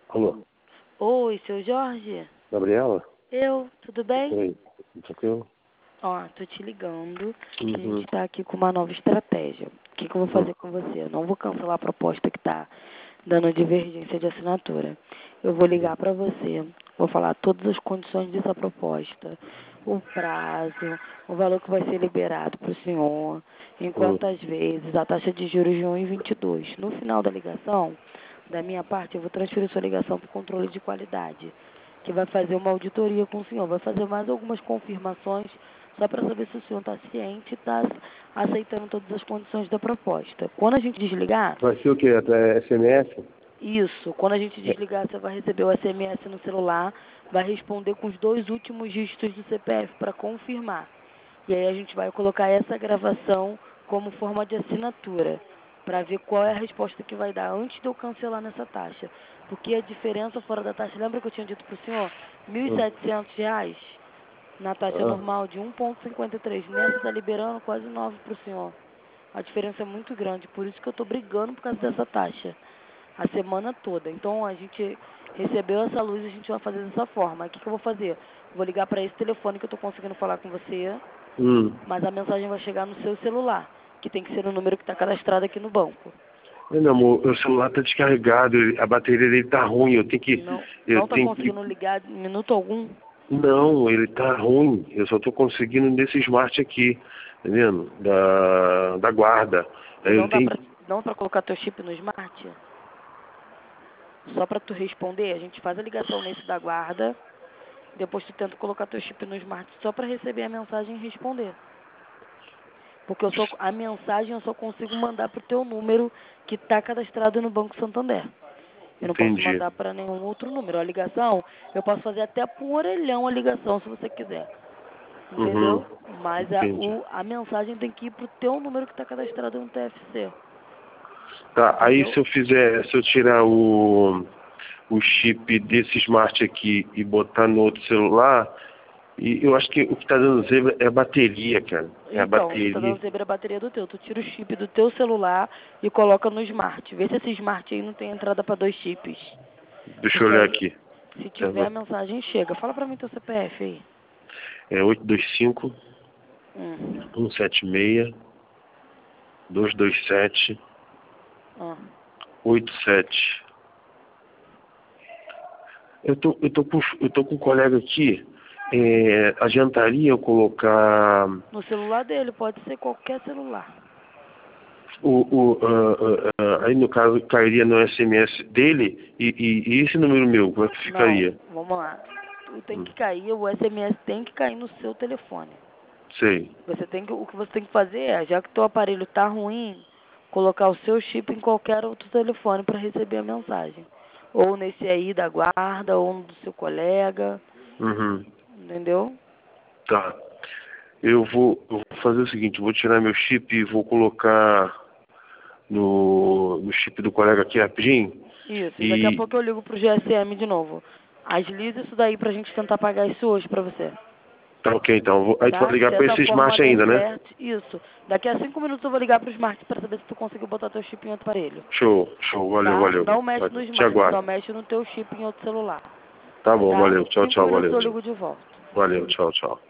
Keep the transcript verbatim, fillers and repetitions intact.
Alô? Oi, seu Jorge? Gabriela? Eu, tudo bem? Oi, tranquilo? Ó, tô te ligando que a Uhum. gente tá aqui com uma nova estratégia. O que, que eu vou Uhum. fazer com você? Eu não vou cancelar a proposta que tá dando divergência de assinatura. Eu vou ligar pra você, vou falar todas as condições dessa proposta, o prazo, o valor que vai ser liberado pro senhor, em Uhum. quantas vezes, a taxa de juros de um vírgula vinte e dois. No final da ligação, da minha parte, eu vou transferir sua ligação para o controle de qualidade, que vai fazer uma auditoria com o senhor, vai fazer mais algumas confirmações, só para saber se o senhor está ciente e está aceitando todas as condições da proposta. Quando a gente desligar, Vai ser o quê? É S M S? isso, quando a gente É. desligar, você vai receber o S M S no celular, vai responder com os dois últimos dígitos do C P F para confirmar. E aí a gente vai colocar essa gravação como forma de assinatura, para ver qual é a resposta que vai dar antes de eu cancelar nessa taxa. Porque a diferença fora da taxa, lembra que eu tinha dito para o senhor? mil e Uhum. setecentos reais na taxa Ah, normal de um vírgula cinquenta e três. Nessa está liberando quase nove para o senhor. A diferença é muito grande, por isso que eu estou brigando por causa dessa taxa. A semana toda. Então a gente recebeu essa luz e a gente vai fazer dessa forma. O que, que eu vou fazer? Vou ligar para esse telefone que eu estou conseguindo falar com você, hum. mas a mensagem vai chegar no seu celular, que tem que ser o número que está cadastrado aqui no banco. Meu amor, o celular tá descarregado, ele- a bateria dele tá ruim, eu tenho que. Não Eu não está tenho que. conseguindo ligar em minuto algum? Não, ele tá ruim. Eu só tô conseguindo nesse smart aqui, tá vendo? Da, da guarda. E Aí não eu dá tenho. para não para colocar teu chip no smart? Só para tu responder, a gente faz a ligação nesse da guarda, depois tu tenta colocar teu chip no smart só para receber a mensagem e responder. Porque eu só, a mensagem eu só consigo mandar pro teu número que está cadastrado no Banco Santander. Eu não posso Entendi. mandar para nenhum outro número. A ligação, eu posso fazer até por orelhão a ligação, se você quiser. Uhum. Entendeu? Mas a, Entendi. o, a mensagem tem que ir pro teu número que está cadastrado no T F C. Tá, aí Entendeu? se eu fizer, se eu tirar o, o chip desse smart aqui e botar no outro celular, e eu acho que o que tá dando zebra é a bateria, cara. É a Então, o que está bateria. dando zebra é a bateria do teu. Tu tira o chip do teu celular e coloca no smart. Vê se esse smart aí não tem entrada para dois chips. Deixa eu Porque olhar aí, aqui. se É, tiver, a mensagem chega. Fala para mim teu C P F aí. é oito dois cinco, Hum. um sete seis, dois dois sete, Ah. oito sete. Eu tô, eu tô com, eu tô com um colega aqui. É, adiantaria eu colocar No celular dele, pode ser qualquer celular. o, o ah, ah, ah, aí no caso cairia no S M S dele e, e, e esse número meu, como é que Não, ficaria? vamos lá. Tu tem Hum, que cair, o S M S tem que cair no seu telefone. sei. Você tem que, o que você tem que fazer é, já que teu aparelho tá ruim, colocar o seu chip em qualquer outro telefone para receber a mensagem. Ou nesse aí da guarda, ou no do seu colega, Uhum. entendeu? Tá. Eu vou, eu vou fazer o seguinte, eu vou tirar meu chip e vou colocar no, no chip do colega aqui rapidinho. Isso, e daqui a E pouco eu ligo pro G S M de novo. Agiliza isso daí pra gente tentar pagar isso hoje pra você. tá ok então. Vou- Aí tu vai Tá? ligar Se pra essa esse forma smart der ainda, né? certo, isso. Daqui a cinco minutos eu vou ligar pro Smart pra saber se tu conseguiu botar teu chip em outro aparelho. Show, show, valeu, Tá? valeu. Não mexe no Valeu. Te Smart, só aguardo. mexe no teu chip em outro celular. Tá bom, Tá? valeu. Tchau, Cinco tchau, minutos valeu. eu ligo de volta. Valeu, tchau, tchau.